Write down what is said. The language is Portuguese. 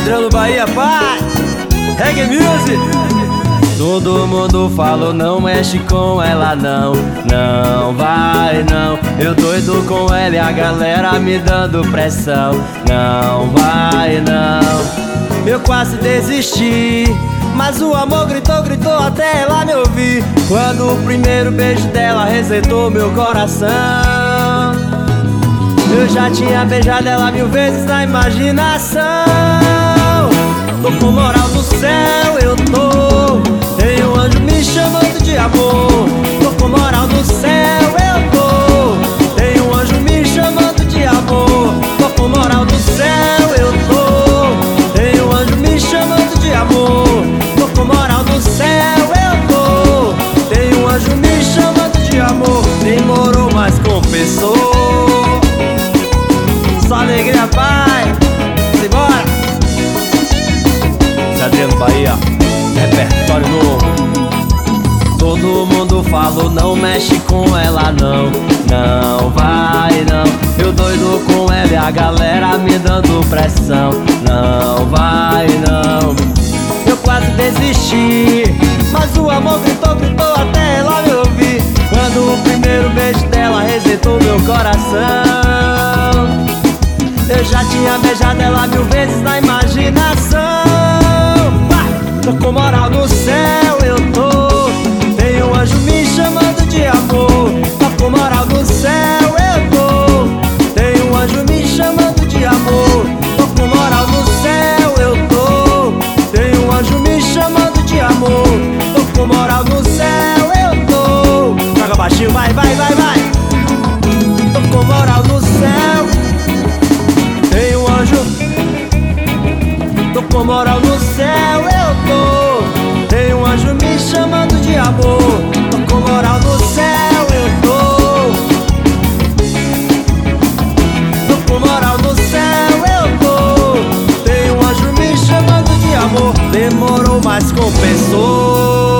Adriano Bahia, pai, Reggae Music. Todo mundo falou, não mexe com ela não, não vai não. Eu doido com ela e a galera me dando pressão. Não vai não. Eu quase desisti, mas o amor gritou, gritou até ela me ouvir. Quando o primeiro beijo dela resetou meu coração. Eu já tinha beijado ela 1000 vezes na imaginação. Tô com moral do céu, eu tô. Tem um anjo me chamando de amor. Tô com moral do céu, eu tô. Tem um anjo me chamando de amor. Tô com moral do céu, eu tô. Tem um anjo me chamando de amor. Tô com moral do céu, eu tô. Tem um anjo me chamando de amor. Demorou, mas compensou. Só alegria, pai. Simbora. Adriano Bahia, repertório novo. Todo mundo falou, não mexe com ela não, não vai não. Eu doido com ela e a galera me dando pressão. Não vai não. Eu quase desisti, mas o amor gritou, gritou até ela me ouvir. Quando o primeiro beijo dela resetou meu coração. Eu já tinha beijado ela 1000 vezes na imaginação. Tô com moral no céu, eu tô. Tem um anjo me chamando de amor. Tô com moral no céu, eu tô. Tem um anjo me chamando de amor. Tô com moral no céu, eu tô. Tem um anjo me chamando de amor. Tô com moral no céu, eu tô. Joga baixinho, vai, vai, vai, vai. Tô com moral no céu. Tem um anjo. Tô com moral no céu, eu tô. Tem um anjo me chamando de amor. Tô com moral no céu, eu tô. Tô com moral no céu, eu tô. Tem um anjo me chamando de amor. Demorou, mas compensou.